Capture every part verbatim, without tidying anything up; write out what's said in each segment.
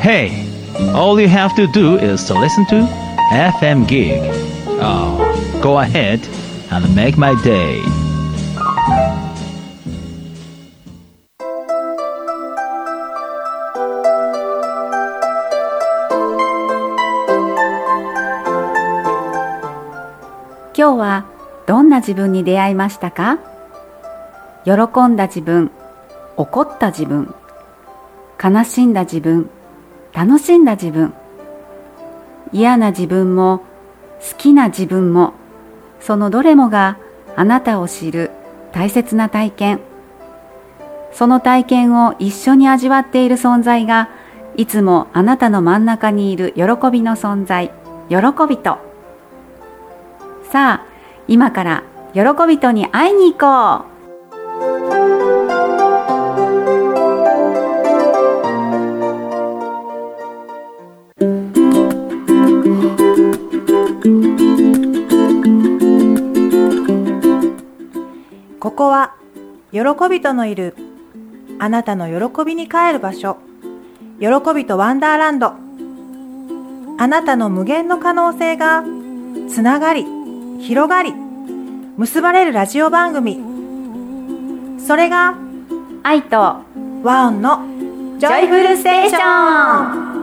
Hey, all you have to do is to listen to エフエム Gig. Oh, go ahead and make my day. 今日はどんな自分に出会いましたか？喜んだ自分、怒った自分、悲しんだ自分、楽しんだ自分、嫌な自分も好きな自分も、そのどれもがあなたを知る大切な体験。その体験を一緒に味わっている存在が、いつもあなたの真ん中にいる喜びの存在、喜びと。さあ、今から喜びとに会いに行こう。 ここは喜びとのいるあなたの喜びに帰る場所、喜びとワンダーランド。あなたの無限の可能性がつながり広がり結ばれるラジオ番組、それが愛と和音のジョイフルステーション。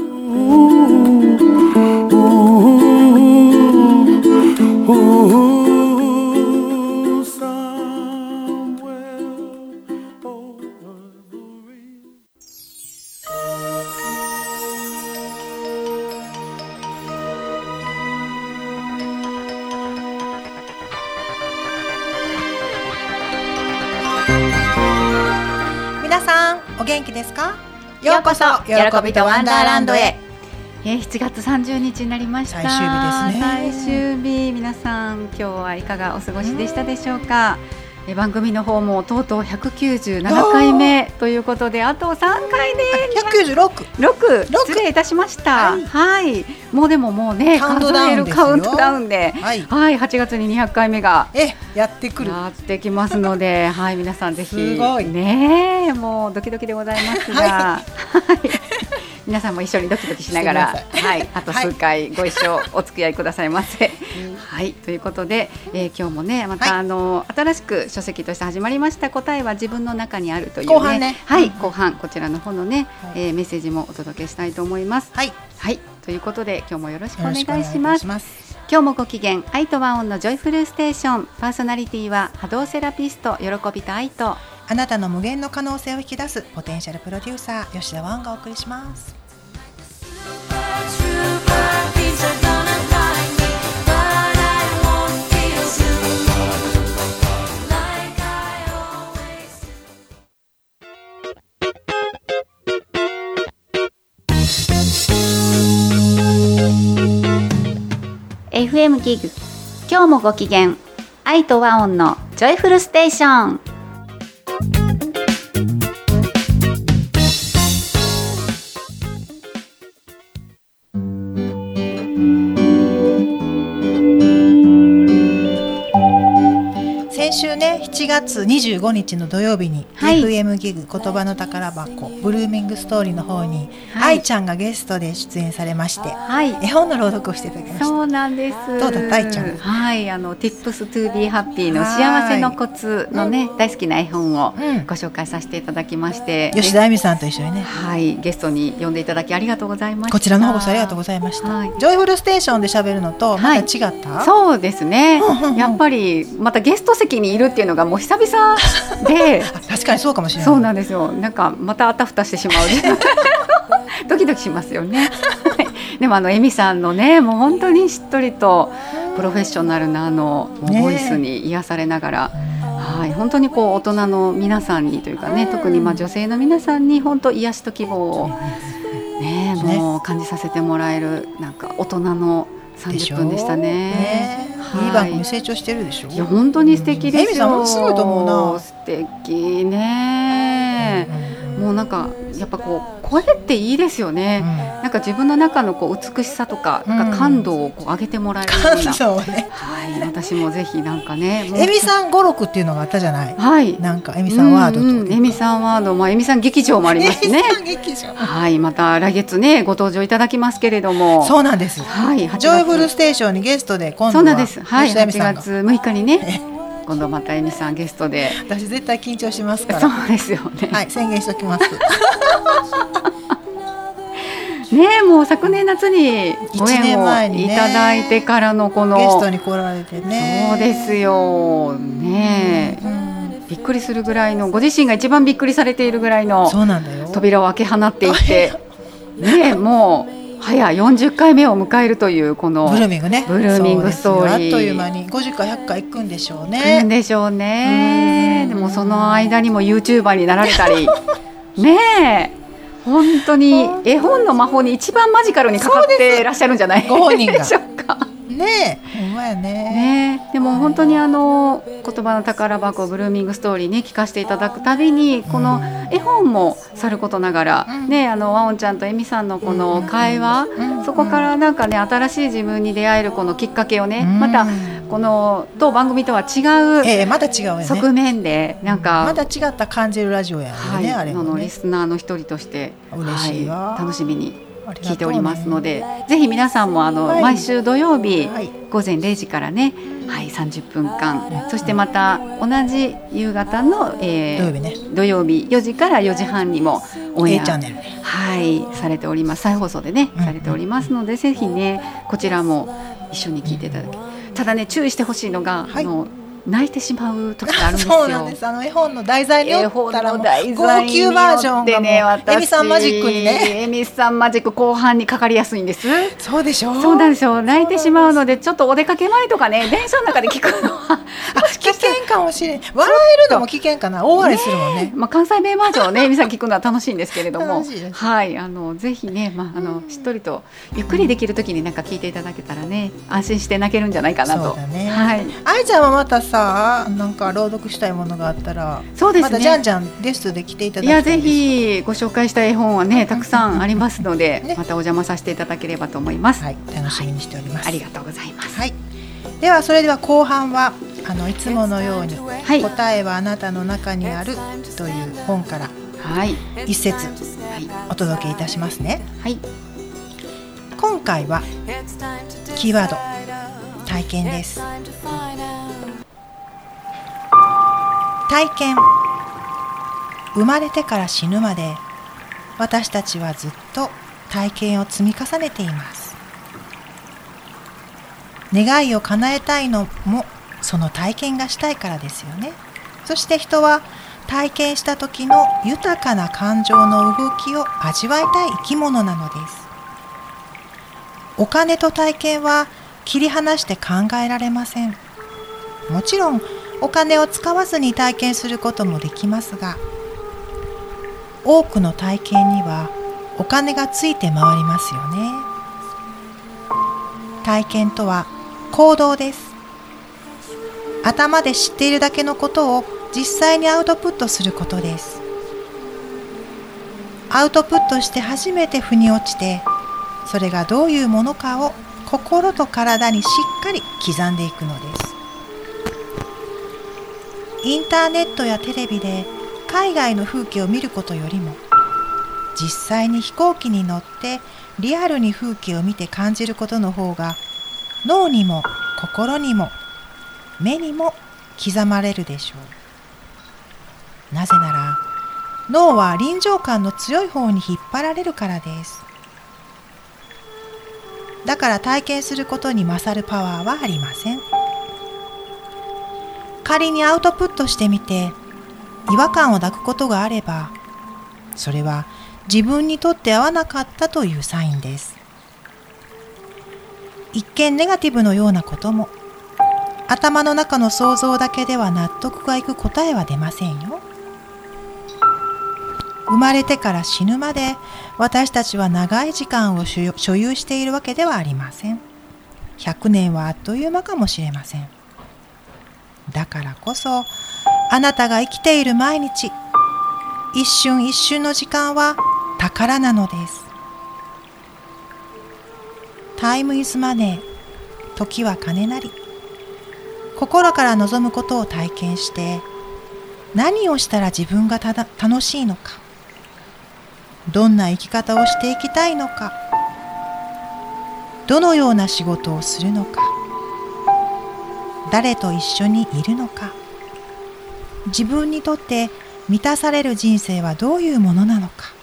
皆さんお元気ですか？ようこそ喜びとワンダーランドへ。 えー、しちがつさんじゅうにちになりました。 最終日ですね。 最終日、皆さん今日はいかがお過ごしでしたでしょうか？えー、番組の方もとうとうひゃくきゅうじゅうななかいめということで、あとさんかいでひゃくきゅうじゅうろくろく失礼いたしました。はい、はい、もうでももうね、 カウントダウンですよ。 数えるカウントダウンで、はい、はい、はちがつににひゃっかいめがえやってくるやってきますので、はい、皆さんぜひすごいね、もうドキドキでございますが、はい、皆さんも一緒にドキドキしながら、はい、あと数回ご一緒お付き合いくださいませ。はい、ということで、えー、今日もねまた、はい、あの新しく書籍として始まりました答えは自分の中にあるという、ね、 後半ね、 はい、 うん、 後半こちらの方のね、はい、えー、メッセージもお届けしたいと思います。 はい、 はい、ということで今日もよろしくお願いします。今日もご機嫌、愛と和音のジョイフルステーション。パーソナリティは波動セラピスト喜びと愛と、 あなたの無限の可能性を引き出すポテンシャルプロデューサー吉田和音がお送りします。 エフエム ギグ、今日もご機嫌、愛と和音のジョイフルステーション。 先週ねしちがつにじゅうごにちの土曜日に、はい、エフエム ギグ言葉の宝箱ブルーミングストーリーの方に、はい、愛ちゃんがゲストで出演されまして、はい、絵本の朗読をしていただきました。 そうなんです。 どうだった愛ちゃん？ はい、あの Tips to be happy の幸せのコツのね、うん、大好きな絵本をご紹介させていただきまして、うん、 吉田恵美さんと一緒にね、 はい、ゲストに呼んでいただきありがとうございました。 こちらの方こそありがとうございました。はい、ジョイフルステーションで喋るのとまた違った？はい、 そうですね。やっぱりまたゲスト席にいるっていうのがもう久々で確かにそうかもしれない。 そうなんですよ。なんかまたあたふたしてしまうドキドキしますよね。でもあのエミさんのね、もう本当にしっとりとプロフェッショナルなあのボイスに癒されながら、はい、本当にこう大人の皆さんにというかね、特にまあ女性の皆さんに本当癒しと希望を、ね、もう感じさせてもらえるなんか大人のさんじゅっぷんでしたね。ね、 はい、いい番組成長してるでしょ。 いや本当に素敵ですよ。 エミさんもすごいと思うな。 素敵ね。もうなんかやっぱこう声っていいですよね、うん、なんか自分の中のこう美しさとか、うん、なんか感動をこう上げてもらえるような、 感動ね、 はい、私もぜひなんかね、 えみさん語録っていうのがあったじゃない、 はい、 なんかえみさんワードと、うんうん、 えみさんワード、まあ、えみさん劇場もありますね。 劇場、 はい、また来月ねご登場いただきますけれども。 そうなんです、 はい、 ジョイフルステーションにゲストで今度は、 そうなんです、はい、はちがつむいかにね、 え今度またえみさんゲストで。 私絶対緊張しますから。 そうですよね。 はい、宣言しておきます。 ねえ、もう昨年夏にご縁をいただいてからのこのゲストに来られてね。 そうですよね、うん、びっくりするぐらいの、ご自身が一番びっくりされているぐらいの扉を開け放っていってねえ、もう早よんじゅっかいめを迎えるというこのブルーミングね、 ブルーミングストーリー、 あっという間にごじゅっかいひゃっかい行くんでしょうね。 行くんでしょうね。でもその間にも YouTuber になられたりねえ、本当に絵本の魔法に一番マジカルにかかっていらっしゃるんじゃないでしょうか。 ねえ、ほんまやね。 ねえ、でも本当にあの言葉の宝箱ブルーミングストーリーね聞かせていただくたびに、この絵本もさることながら、うん、ね、あのワオンちゃんとエミさんのこの会話、うん、そこからなんかね新しい自分に出会えるこのきっかけをね、うん、またこの当番組とは違う、 えー、また違うよね、 側面でなんかまた違った感じるラジオやね、はい、あれもね、 のリスナーの一人として嬉しいわ、 はい、楽しみに聞いておりますので、ぜひ皆さんもあの、はい、毎週土曜日、はい、午前れいじからね、はい、さんじゅっぷんかん、うん、そしてまた同じ夕方の、えー、土曜日ね、土曜日よじからよじはんにもオンエア、 A チャンネルね、 はい、されております。再放送でね、うん、されておりますので、ぜひねこちらも一緒に聞いていただき、うん、ただね注意してほしいのが、はい、あの泣いてしまう時があるんですよ。 そうなんです。あの絵本の題材によったらもう高級バージョンがもうエミさんマジックにね、 エミさんマジック後半にかかりやすいんです。 そうでしょう。 そうなんですよ。泣いてしまうので、ちょっとお出かけ前とかね、電車の中で聞くのは危険かもしれない。笑えるのも危険かな。大笑いするもんね。ね、 まあ、関西弁バージョンをねエミさん聞くのは楽しいんですけれども、はい、あのぜひね、まあ、あのしっとりとゆっくりできる時になんか聞いていただけたらね、安心して泣けるんじゃないかなと。 そうだね。 はい。 愛ちゃんはまたさ、なんか朗読したいものがあったら、 そうですね、 またじゃんじゃんゲストで来ていただきたいです。 いや、ぜひご紹介したい絵本はねたくさんありますので、ね、またお邪魔させていただければと思います。 はい、楽しみにしております。 はい、ありがとうございます。 はい、ではそれでは後半はあのいつものように、はい、答えはあなたの中にあるという本から一節お届けいたしますね。 はい、 今回はキーワード体験です。体験。生まれてから死ぬまで私たちはずっと体験を積み重ねています。願いを叶えたいのもその体験がしたいからですよね。そして人は体験した時の豊かな感情の動きを味わいたい生き物なのです。お金と体験は切り離して考えられません。もちろんお金を使わずに体験することもできますが、多くの体験にはお金がついて回りますよね。体験とは行動です。頭で知っているだけのことを実際にアウトプットすることです。アウトプットして初めて腑に落ちて、それがどういうものかを心と体にしっかり刻んでいくのです。インターネットやテレビで海外の風景を見ることよりも、実際に飛行機に乗ってリアルに風景を見て感じることの方が脳にも心にも目にも刻まれるでしょう。なぜなら脳は臨場感の強い方に引っ張られるからです。だから体験することに勝るパワーはありません。仮にアウトプットしてみて違和感を抱くことがあれば、それは自分にとって合わなかったというサインです。一見ネガティブのようなことも、頭の中の想像だけでは納得がいく答えは出ませんよ。生まれてから死ぬまで私たちは長い時間を所有しているわけではありません。ひゃくねんはあっという間かもしれません。だからこそあなたが生きている毎日、 一瞬一瞬の時間は宝なのです。タイムイズマネー、時は金なり。心から望むことを体験して、何をしたら自分がただ楽しいのか、どんな生き方をしていきたいのか、どのような仕事をするのか、誰と一緒にいるのか、自分にとって満たされる人生はどういうものなのか、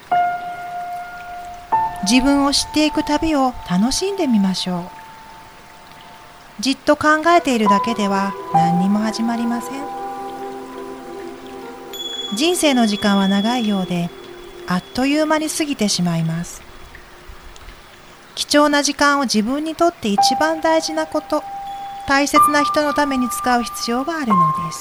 自分を知っていく旅を楽しんでみましょう。じっと考えているだけでは何にも始まりません。人生の時間は長いようで、あっという間に過ぎてしまいます。貴重な時間を自分にとって一番大事なこと、大切な人のために使う必要があるのです。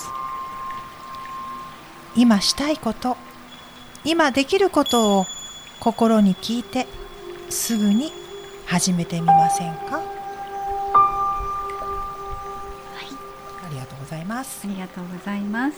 今したいこと、今できることを心に聞いて、すぐに始めてみませんか？ありがとうございます。 ありがとうございます。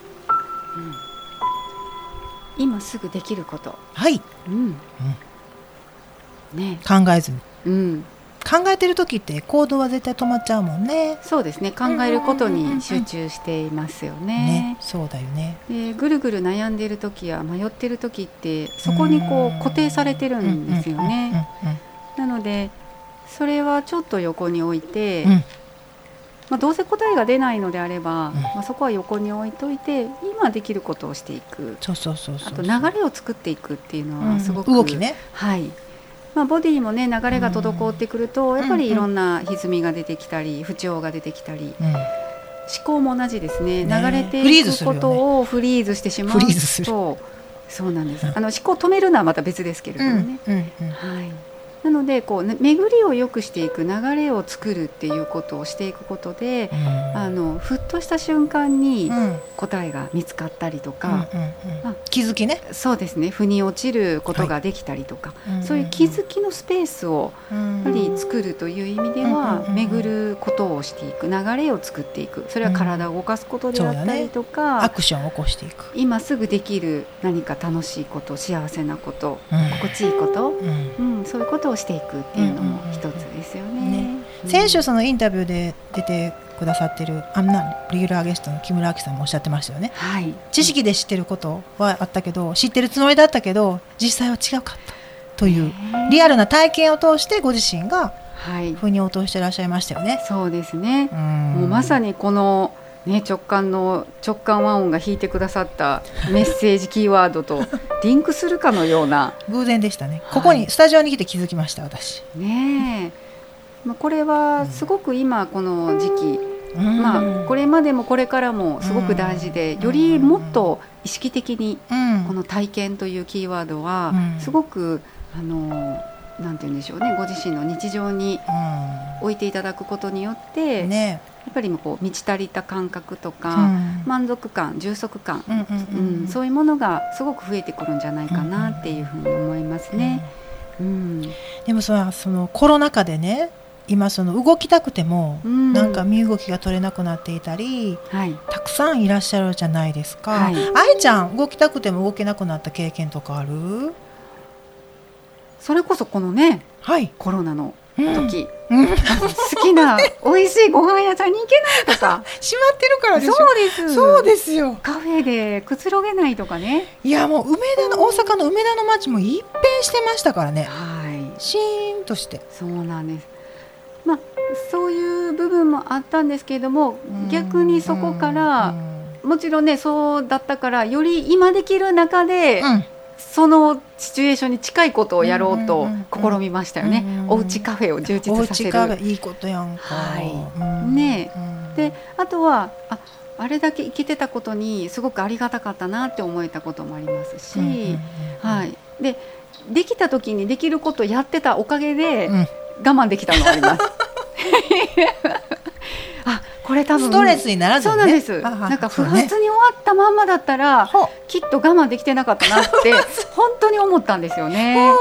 うん、今すぐできること。 はい。 うん。うん、ね。 考えずに。 うん。 考えてる時って行動は絶対止まっちゃうもんね。 そうですね。考えることに集中していますよね。ね、 そうだよね。 で、ぐるぐる悩んでいる時や迷っている時ってそこにこう固定されてるんですよね。なのでそれはちょっと横に置いて。うん、まあ、どうせ答えが出ないのであれば、うん、まあ、そこは横に置いといて今できることをしていく。 そうそうそうそう。 あと流れを作っていくっていうのはすごく、 うん、動きね。 はい。まあ、ボディもね流れが滞ってくると、うん、やっぱりいろんな歪みが出てきたり不調が出てきたり、うん、思考も同じですね。ね、流れていくことをフリーズしてしまうと、フリーズする。そうなんです、うん、あの思考を止めるのはまた別ですけれどもね、うんうんうん、はい。なのでこう巡りを良くしていく、流れを作るっていうことをしていくことで、うん、あのふっとした瞬間に答えが見つかったりとか、うんうんうんうん、気づきね。 そうですね。腑に落ちることができたりとか、はい、そういう気づきのスペースをやっぱり作るという意味では、うん、巡ることをしていく、流れを作っていく。それは体を動かすことであったりとか、 うんね、アクションを起こしていく。 今すぐできる何か楽しいこと、幸せなこと、うん、心地いいこと、うんうん、そういうことをしていくっていうのも一つですよね。うんうんうんね、 先週そのインタビューで出てくださってるアンナレギュラーゲストの木村明さんもおっしゃってましたよね、 はい、 知識で知ってることはあったけど、知ってるつもりだったけど実際は違うかったというリアルな体験を通してご自身が腑に落としていらっしゃいましたよね、はい、 そうですね。もうまさにこのね、直感の直感和音が弾いてくださったメッセージキーワードとリンクするかのような偶然でしたね。ここにスタジオに来て気づきました、私ねえ。これはすごく今この時期、うん、まあ、これまでもこれからもすごく大事で、うん、よりもっと意識的にこの体験というキーワードはすごく、あのなんて言うんでしょうね、ご自身の日常に置いていただくことによって、ね、やっぱりこう満ち足りた感覚とか、うん、満足感、充足感、うんうんうんうん、そういうものがすごく増えてくるんじゃないかなっていうふうに思いますね、うんうん、 でもその、そのコロナ禍でね、今その動きたくても、うん、なんか身動きが取れなくなっていたり、はい、たくさんいらっしゃるじゃないですか、はい、愛ちゃん動きたくても動けなくなった経験とかある？ それこそこのね、はい、コロナの時、うん、好きな美味しいご飯屋さんに行けないとか閉まってるからでしょ。 そうです、 そうですよ。 カフェでくつろげないとかね。 いやもう梅田の大阪の梅田の街も一変してましたからね、 はい、 シーンとして。 そうなんです。まあ、そういう部分もあったんですけれども、逆にそこからもちろんね、そうだったからより今できる中で、うん、そのシチュエーションに近いことをやろうと試みましたよね、うんうんうん、おうちカフェを充実させる。おうちカフェいいことやんか、 はいうんねうん、であとは あ, あれだけ生きてたことにすごくありがたかったなって思えたこともありますし、うんうんうんうんはい、で, できた時にできることをやってたおかげで、うん我慢できたのがありますあ、これ多分ストレスにならずにね。 そうなんです。なんか不発に終わったまんまだったら、ね、きっと我慢できてなかったなって本当に思ったんですよね。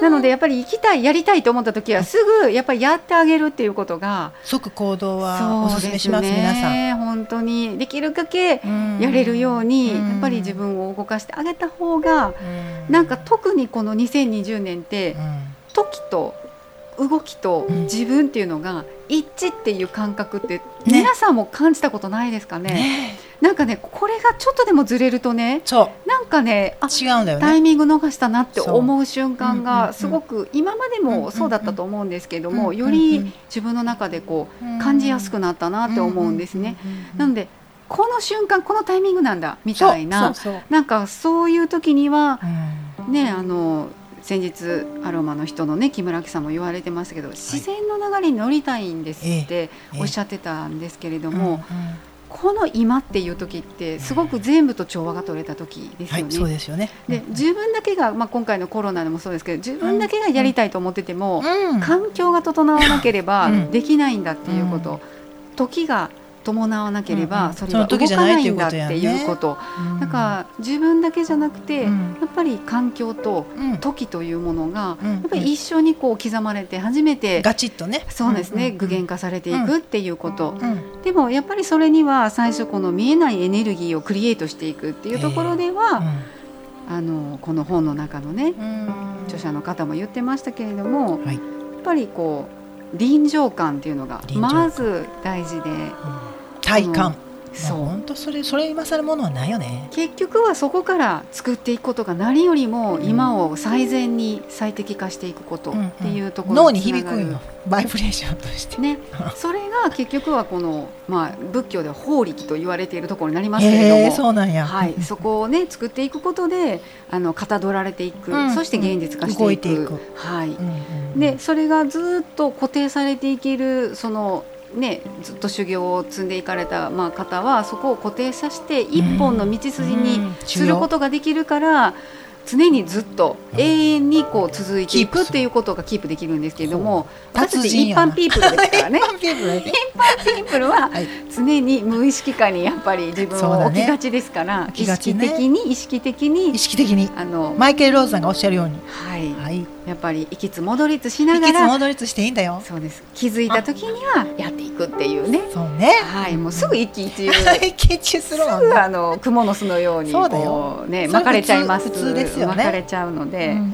なのでやっぱり行きたいやりたいと思った時はすぐやっぱりやってあげるっていうことが即行動はおすすめします。皆さん本当にできるだけやれるようにやっぱり自分を動かしてあげた方がなんか特にこのにせんにじゅうねんって時と動きと自分っていうのが一致っていう感覚って皆さんも感じたことないですかね。ね、なんかねこれがちょっとでもずれるとね、そうなんかね、あ、違うんだよね、タイミング逃したなって思う瞬間がすごく今までもそうだったと思うんですけども、より自分の中でこう感じやすくなったなって思うんですね。なのでこの瞬間このタイミングなんだみたいな、そうそうそう、なんかそういう時にはね、あの先日アロマの人のね木村明さんも言われてましたけど、自然の流れに乗りたいんですっておっしゃってたんですけれども、この今っていう時ってすごく全部と調和が取れた時ですよね。はい、そうですよね。で、自分だけが、まあ、今回のコロナでもそうですけど、自分だけがやりたいと思ってても、うん、環境が整わなければできないんだっていうこと、うん、時が伴わなければそれは動かないんだっていうこと、だから自分だけじゃなくてやっぱり環境と時というものがやっぱり一緒にこう刻まれて初めてガチッとね、そうですね、具現化されていくっていうこと。でもやっぱりそれには最初この見えないエネルギーをクリエイトしていくっていうところでは、あのこの本の中のね著者の方も言ってましたけれども、やっぱりこう臨場感っていうのがまず大事で、体感、そう、本当それそれ今更ものはないよね。結局はそこから作っていくことが何よりも今を最善に最適化していくことっていうところ、うんうん、脳に響くよ、バイブレーションとしてね。それが結局はこの、まあ、仏教では法力と言われているところになりますけれども、えー、そうなんや、はい、そこをね作っていくことであのかたどられていく、うん、そして現実化していく、動いていく、はい、うんうん、でそれがずっと固定されていけるそのね、ずっと修行を積んでいかれた、まあ、方はそこを固定させて一本の道筋にすることができるから、うん、常にずっと永遠にこう続いていくっていうことがキープできるんですけれども、私たち一般ピープルですからね一般ピープルは常に無意識化にやっぱり自分を置きがちですから、ね、意識的に意識的に意識的にあのマイケル・ローズさんがおっしゃるように、はいはい、やっぱり行きつ戻りつしながら行きつ戻りつしていいんだよ。そうです。気づいた時にはやっていくっていうね。そうね、はい、もうすぐ一喜一憂一喜一憂するもんね。すぐあの蜘蛛の巣のようにこうね巻かれちゃいます。普通ですよね。巻かれちゃうので、うんうんうん、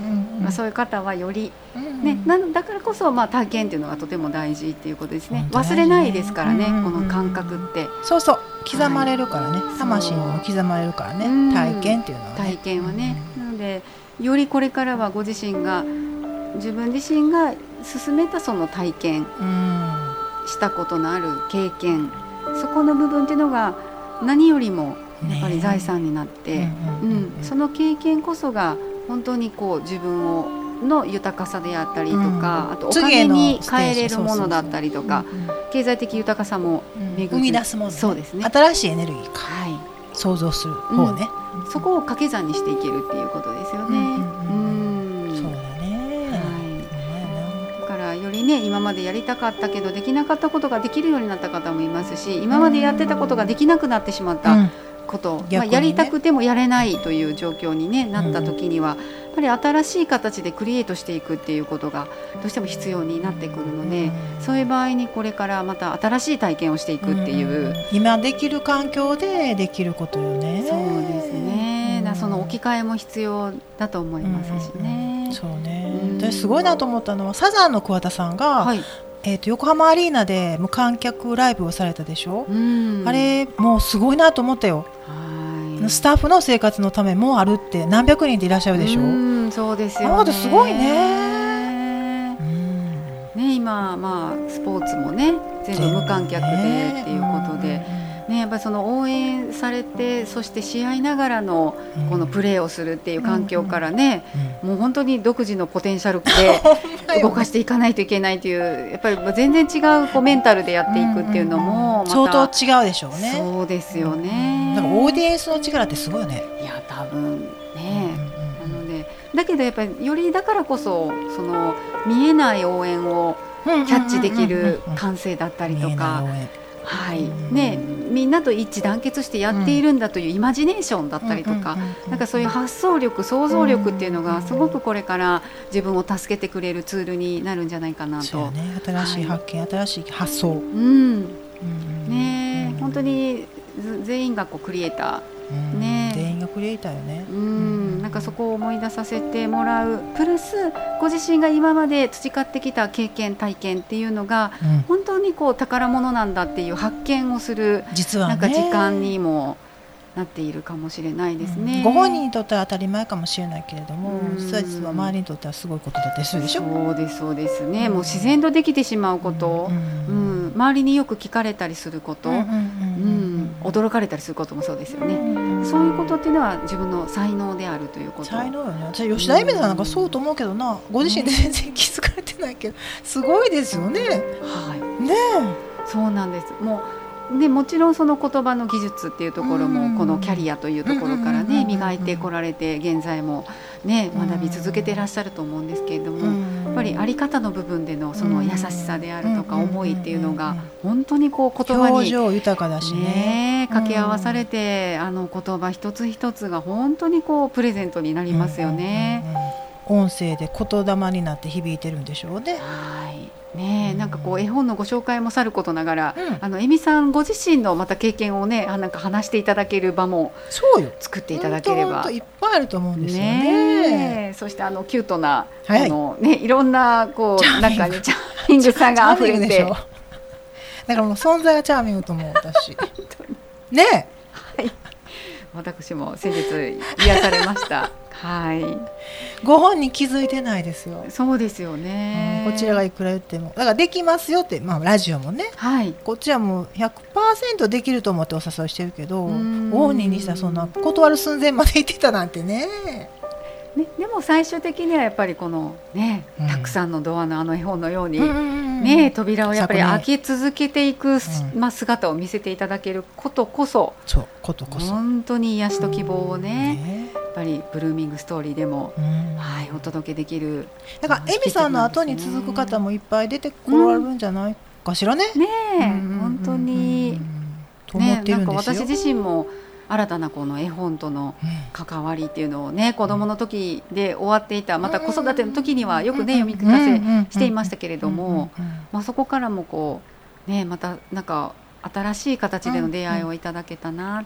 まあ、そういう方はより、ね、なだからこそ、まあ、体験っていうのがとても大事っていうことですね。忘れないですからね、うんうんうん、この感覚って。そうそう、刻まれるからね、はい、魂にも刻まれるからね、体験っていうのはね。体験はね、うん、なのでよりこれからはご自身が自分自身が進めたその体験、うん、したことのある経験、そこの部分っていうのが何よりもやっぱり財産になって、その経験こそが本当にこう自分をの豊かさであったりとか、うん、あとお金に変えれるものだったりとか、経済的豊かさも巡る、生み出すもの、ね、そうですね、新しいエネルギーか、はい、想像する方ね、うん、そこを掛け算にしていけるっていうことですよね。うんうんうん、そうだね、はい、だからよりね、今までやりたかったけどできなかったことができるようになった方もいますし、今までやってたことができなくなってしまった、うんこと、ね、まあ、やりたくてもやれないという状況に、ね、なった時には、うん、やっぱり新しい形でクリエイトしていくっていうことがどうしても必要になってくるので、うん、そういう場合にこれからまた新しい体験をしていくっていう、うん、今できる環境でできることよね。そうですね、うん、だその置き換えも必要だと思いますしね、うん、そうね、うん、私すごいなと思ったのはサザンの桑田さんが、はい、えー、と横浜アリーナで無観客ライブをされたでしょ、うん、あれもうすごいなと思ったよ。はい、スタッフの生活のためもあるって何百人でいらっしゃるでしょ。うん、そうですよね。あのすごいね、うん、ね、今、まあ、スポーツもね全部無観客でっていうことで、ね、やっぱりその応援されて、そして試合ながらのこのプレーをするっていう環境からね、もう本当に独自のポテンシャルで動かしていかないといけないという、やっぱり全然違うこうメンタルでやっていくっていうのもまた相当違うでしょうね。そうですよね。だからオーディエンスの力ってすごいよね。いや多分ね、なのでだけどやっぱりよりだからこそその見えない応援をキャッチできる感性だったりとか、はいね、 みんなと一致団結してやっているんだというイマジネーションだったりとか、なんかそういう発想力想像力っていうのがすごくこれから自分を助けてくれるツールになるんじゃないかなと。 そうよね、新しい発見、はい、新しい発想、 うんね、本当に全員がこうクリエイター、ね、 全員がクリエイターよね。 うん、なんかそこを思い出させてもらうプラスご自身が今まで培ってきた経験体験っていうのが、うん、本当にこう宝物なんだっていう発見をする、実はね、なんか時間にもなっているかもしれないですね、うん、 ご本人にとっては当たり前かもしれないけれども、うん、実は実は周りにとってはすごいことだったりするでしょ。 そうですそうですね、うん、もう自然とできてしまうこと、うんうん、周りによく聞かれたりすること、うんうんうんうん、驚かれたりすることもそうですよね、うん、そういうことっていうのは自分の才能であるということ。 才能よね。私吉田恵美さんなんかそうと思うけどな、うん、ご自身で全然気づかれてないけどすごいですよね、はい、ねえ、そうなんです。もうでもちろんその言葉の技術っていうところもこのキャリアというところからね磨いてこられて現在もね学び続けていらっしゃると思うんですけれども、やっぱりあり方の部分でのその優しさであるとか思いっていうのが本当にこう言葉に表情豊かだしね掛け合わされて、あの言葉一つ一つが本当にこうプレゼントになりますよね。 音声で言霊になって響いてるんでしょうね。 はいね、なんかこう絵本のご紹介もさることながら、うん、あの恵美さんご自身のまた経験をね、なんか話していただける場も作っていただければ、 そうよ、いっぱいあると思うんですよね。 ね、そしてあのキュートな、はい、あのね、いろんなこう中にチャーミングさが溢れて、だからもう存在はチャーミングと思う私ね、 はい、私も先日癒されましたはい、 ご本人気づいてないですよ。 そうですよね、 うん、こちらがいくら言ってもだからできますよって、まあ、ラジオもね、はい、こっちはもう ひゃくパーセント できると思ってお誘いしてるけど、ご本人にしたらそんな断る寸前まで行ってたなんてね。 ね、でも最終的にはやっぱりこの、ね、うん、たくさんのドアのあの絵本のように、うんね、扉をやっぱり開け続けていく、うんまあ、姿を見せていただけることこそ、 そうことこそ本当に癒しと希望を ね, ねやっぱりブルーミングストーリーでも、はい、お届けできる。 だから恵美さんの後に続く方もいっぱい出てこられるんじゃないかしらね。 ねえ、本当に、ね、なんか私自身も新たなこの絵本との関わりっていうのをね、子供の時で終わっていた、また子育ての時にはよくね読み聞かせしていましたけれども、まあそこからもこうね、またなんか新しい形での出会いをいただけたなって。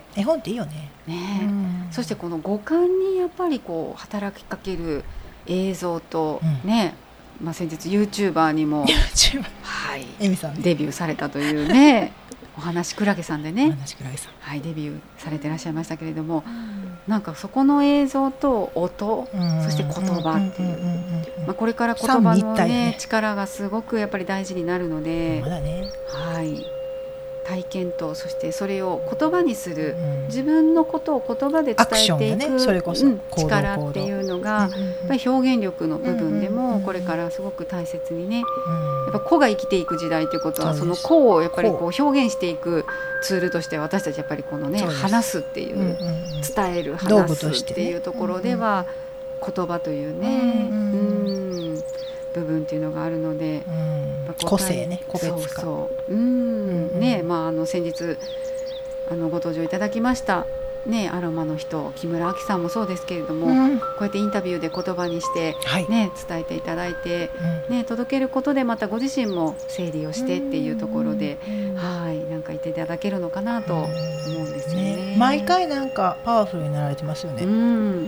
絵本っていいよね。 ね、そしてこの五感にやっぱりこう働きかける映像とね、まあ先日 YouTuber にもはい、 恵美さんね、 デビューされたというねお話クラゲさんでね、 話クラゲさん、 はい、デビューされていらっしゃいましたけれども、うん、なんかそこの映像と音、うん、そして言葉っていう、まあ、これから言葉の、ねね、力がすごくやっぱり大事になるので、 まだね、 はい、体験とそしてそれを言葉にする、うん、自分のことを言葉で伝えていく、ね、それこそ、うん、力っていうのが、うん、やっぱり表現力の部分でもこれからすごく大切にね、うん、やっぱ個が生きていく時代ということは、その個をやっぱりこう表現していくツールとして私たちやっぱりこのね話すっていう、うんうんうん、伝える話すっていうところでは、ね、言葉というね、うんうん、部分っていうのがあるので、 うん、個性ね、個別化、 そうそう、うんうん、ね、まあ、あの先日あのご登場いただきましたね、アロマの人木村明さんもそうですけれども、うん、こうやってインタビューで言葉にして、はい、ね、伝えていただいて、うん、ね、届けることでまたご自身も整理をしてっていうところで、うん、はい、なんか言っていただけるのかなと思うんですよね。ね、 毎回なんかパワフルになられてますよね。うん、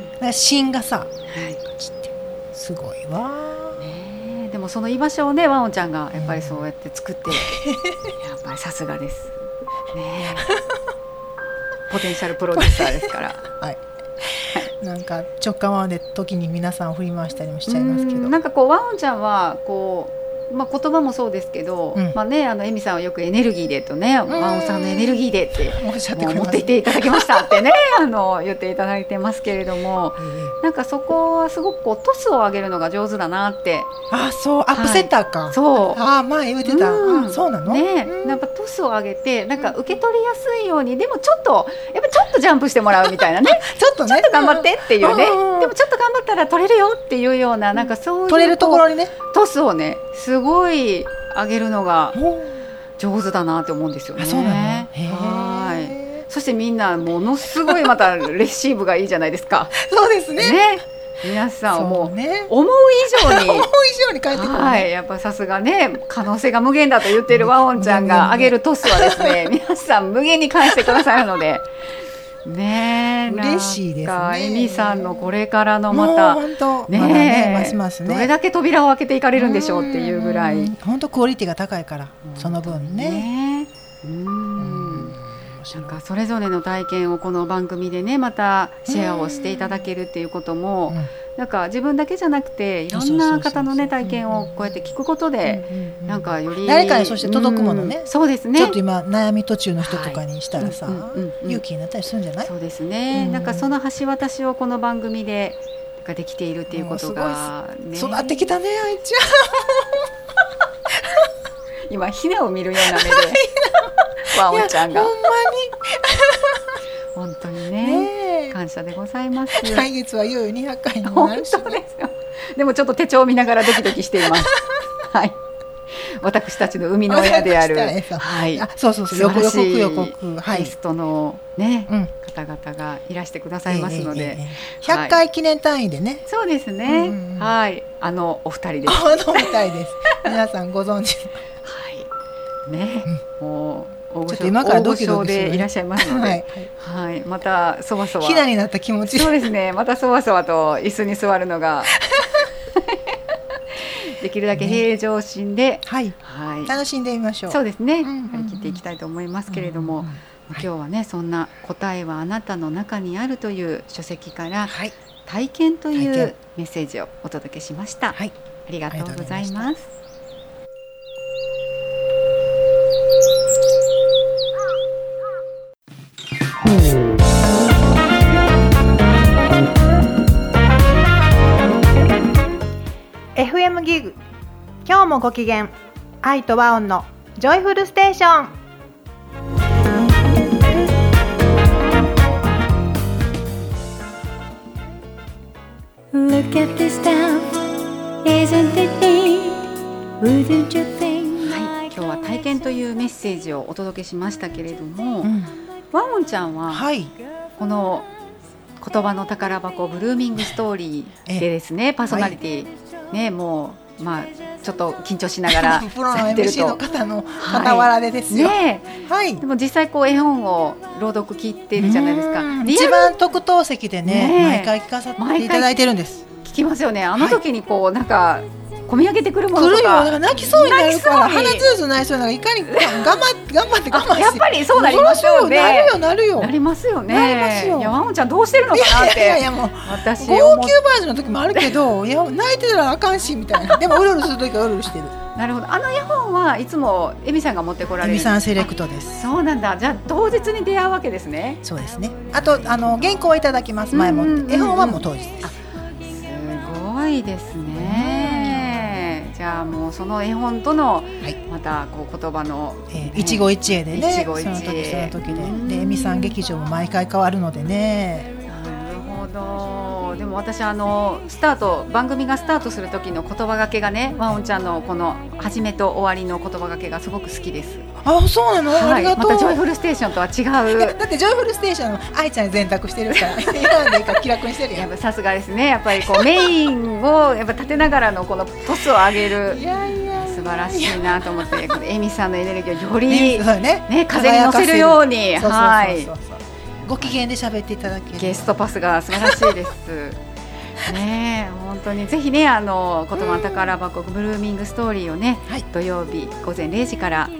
芯がさ、はい、すごいわ、 ね、でもその居場所をね、ワオンちゃんがやっぱりそうやって作って、うん、やっぱりさすがですねポテンシャルプロデューサーですからはい、はい、なんか直感まで時に皆さんを振り回したりもしちゃいますけど、 なんかこうワオンちゃんはこう、まあ、言葉もそうですけど、うん、まあね、あのエミさんはよくエネルギーでとね、ワオンさんのエネルギーでって持っていていただきましたってねあの言っていただいてますけれども、なんかそこはすごくこうトスを上げるのが上手だなって。 あ、そう、アップセッターか、はい、 そう、 あ、前言ってた、うん、あ、そうなのね、うん、なんかトスを上げてなんか受け取りやすいように、でもちょっとやっぱちょっとジャンプしてもらうみたいなねちょっとね、ちょっと頑張ってっていうね、うん、でもちょっと頑張ったら取れるよっていうような、なんかそういう取れるところにねトスをねすごい上げるのが上手だなって思うんですよね。 あ、そうなの。 そしてみんなものすごいまたレシーブがいいじゃないですか。 そうですね。 ね、皆さんもうね、 思う以上に思う以上に返ってくる、ね、 はい、やっぱさすがね、可能性が無限だと言っているワオンちゃんが上げるトスはですね、皆さん無限に返してくださるのでね、 嬉しいですね。 エミさんのこれからのまた本当ね、 まだね、ますますね、 どれだけ扉を開けていかれるんでしょうっていうぐらい、 本当クオリティが高いからその分ね。 ね、うん、なんかそれぞれの体験をこの番組でねまたシェアをしていただけるっていうことも、うん、なんか自分だけじゃなくていろんな方のね体験をこうやって聞くことで、うん、なんかより誰かにそして届くものね、 うん、そうですね、 ちょっと今悩み途中の人とかにしたらさ、はい、うんうんうん、勇気になったりするんじゃない？ そうですね、うん、なんかその橋渡しをこの番組でができているっていうことが、ね、 育ってきたね、愛ちゃん今ひなを見るような目でワオちゃんがほんまに本当に ね, ね感謝でございます。 来月はいよいよにひゃっかいにもなるし、ね、 本当ですよ。でもちょっと手帳を見ながらドキドキしていますはい、私たちの生みの親である、はい、 あ、そうそうそう、予告予告、 はい、ゲストの、ね、うん、方々がいらしてくださいますので、えーえーえー、 ひゃっかい記念単位でね、 そうですね、うんうん、はい、あのお二人です。 あのお二人です皆さんご存知のはいね、うん、もう大御所、 今からドキドキする、 大御所でいらっしゃいますので、はいはい、またそわそわひなになった気持ち、 そうですね、またそわそわと椅子に座るのができるだけ平常心で、ね、はいはい、楽しんでみましょう。 そうですね、張り切っていきたいと思いますけれども、うんうんうん、今日はね、そんな答えはあなたの中にあるという書籍から、はい、体験というメッセージをお届けしました、はい、ありがとうございます。 エフエム ギグ、今日もご機嫌、愛と和音のジョイフルステーション。 Look at this stuff, isn't it neat? Wouldn't you think? はい、今日は体験というメッセージをお届けしましたけれども、うん、ワンオンちゃんは、はい、この言葉の宝箱ブルーミングストーリーでですね、パーソナリティ、はい、ね、もうまあちょっと緊張しながらプロの エムシー の方の傍らでですよ、はいね、 はい、でも実際こう絵本を朗読聞いてるじゃないですか。 一番特等席で ね, ね毎回聞かせていただいてるんです。 聞きますよね。あの時にこう、はい、なんか込み上げてくるものとか、 来るよ、だから泣きそうになるから鼻ずーずー泣いそうなのがいかに頑張って頑張って我慢して、 やっぱりそうなりますよね。 なるよなるよなりますよね。 なりますよ。 いや、ワンちゃんどうしてるのかなって。いやいやいや、もう私号泣バージョンの時もあるけどいや泣いてたらあかんしみたいなでもうるうるする時はうるうるしてる。 なるほど。あの絵本はいつもエミさんが持ってこられる。 エミさんセレクトです。 そうなんだ。じゃあ当日に出会うわけですね。 そうですね。あとあの原稿はいただきます。前もって絵本はもう当日です。 すごいですね。じゃあもうその絵本との、はい、またこう言葉の、 えー、一期一会でね、 一期一会、 その時その時で、でエミさん劇場も毎回変わるのでね。 なるほど。でも私あのスタート番組がスタートする時の言葉がけがね、ワンオンちゃんのこの始めと終わりの言葉がけがすごく好きです。 あ、そうなの、はい、ありがとう。 またジョイフルステーションとは違う。 だってジョイフルステーションの愛ちゃんに選択してるから今までいいから気楽にしてるやん。 さすがですね。やっぱりこうメインをやっぱ立てながらのこのトスを上げるいやいや素晴らしいなと思って、エミさんのエネルギーをより、ねね、風に乗せるように、はい、 ご機嫌で喋っていただけるゲストパスが素晴らしいですね。本当にぜひね、あの言葉の宝箱ブルーミングストーリーをね、はい、土曜日午前れいじから、はい、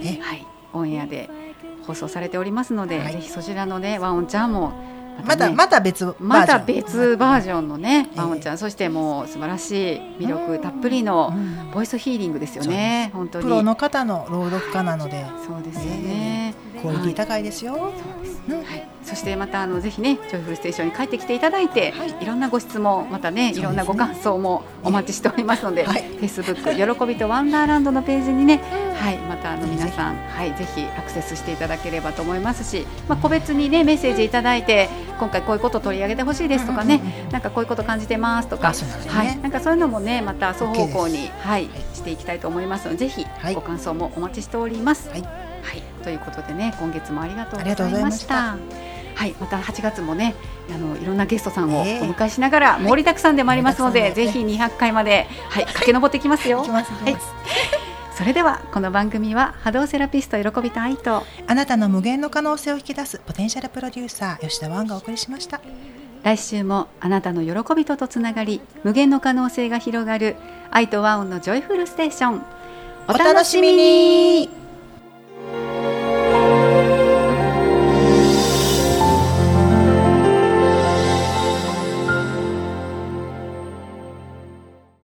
オンエアで放送されておりますので、はい、ぜひそちらのね、ワンオンちゃんもまた、ね、また別バージョンまた別バージョンのね、ワンオンちゃん、そしてもう素晴らしい魅力たっぷりのボイスヒーリングですよね。本当にプロの方の朗読家なので、 そうですよね、 クオリティ高いですよ。そうです、 うん、はい、そしてまたあのぜひね、ジョイフルステーションに帰ってきていただいて、はい、いろんなご質問、またね、いろんなご感想もお待ちしておりますので、はい、Facebook 喜びとワンダーランドのページにね、はい、またあの皆さん、はい、ぜひアクセスしていただければと思いますし、まあ、個別にねメッセージいただいて、今回こういうことを取り上げてほしいですとかね、なんかこういうこと感じてますとか、はい、なんかそういうのもね、また双方向に、はい、していきたいと思いますので、ぜひご感想もお待ちしております。はい、 はい、ということでね、今月もありがとうございました。はい、またはちがつもね、あのいろんなゲストさんをお迎えしながら、えー、盛りだくさんでもありますので、はい、ぜひにひゃっかいまで、はい、駆け上っていきますよ。いきますいきます、はい、それではこの番組は波動セラピスト喜びと愛とあなたの無限の可能性を引き出すポテンシャルプロデューサー吉田ワンがお送りしました。 来週もあなたの喜びととつながり、無限の可能性が広がる愛とワンのジョイフルステーション、お楽しみに。